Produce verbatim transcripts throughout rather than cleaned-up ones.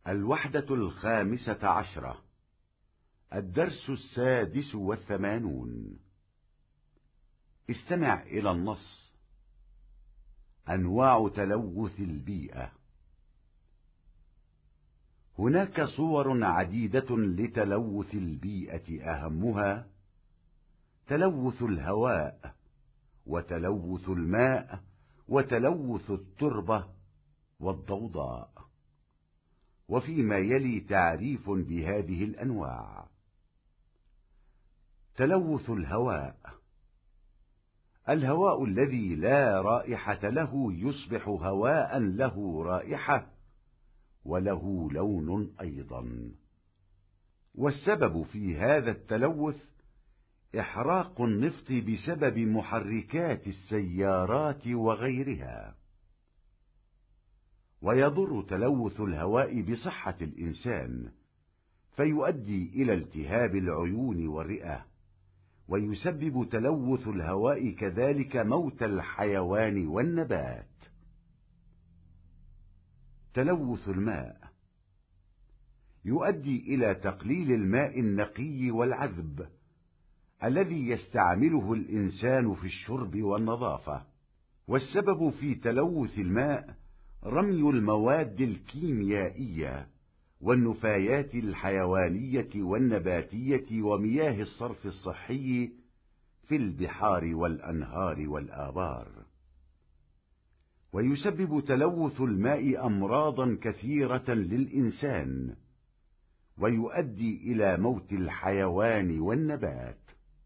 الوحدة الخامسة عشرة. الدرس السادس والثمانون. استمع إلى النص. أنواع تلوث البيئة. هناك صور عديدة لتلوث البيئة، أهمها تلوث الهواء، وتلوث الماء، وتلوث التربة والضوضاء. وفيما يلي تعريف بهذه الأنواع. تلوث الهواء: الهواء الذي لا رائحة له يصبح هواء له رائحة وله لون أيضا. والسبب في هذا التلوث إحراق النفط بسبب محركات السيارات وغيرها. ويضر تلوث الهواء بصحة الإنسان، فيؤدي إلى التهاب العيون والرئة. ويسبب تلوث الهواء كذلك موت الحيوان والنبات. تلوث الماء: يؤدي إلى تقليل الماء النقي والعذب الذي يستعمله الإنسان في الشرب والنظافة. والسبب في تلوث الماء رمي المواد الكيميائية والنفايات الحيوانية والنباتية ومياه الصرف الصحي في البحار والأنهار والآبار. ويسبب تلوث الماء أمراضا كثيرة للإنسان، ويؤدي إلى موت الحيوان والنبات.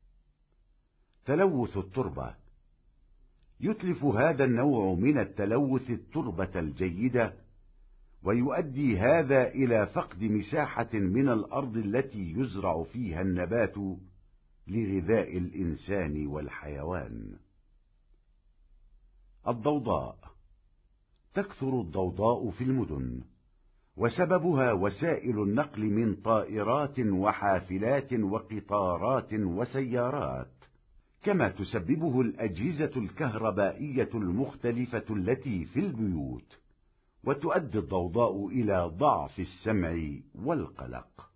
تلوث التربة: يتلف هذا النوع من التلوث التربة الجيدة، ويؤدي هذا إلى فقد مساحة من الأرض التي يزرع فيها النبات لغذاء الإنسان والحيوان. الضوضاء: تكثر الضوضاء في المدن، وسببها وسائل النقل من طائرات وحافلات وقطارات وسيارات، كما تسببه الأجهزة الكهربائية المختلفة التي في البيوت. وتؤدي الضوضاء إلى ضعف السمع والقلق.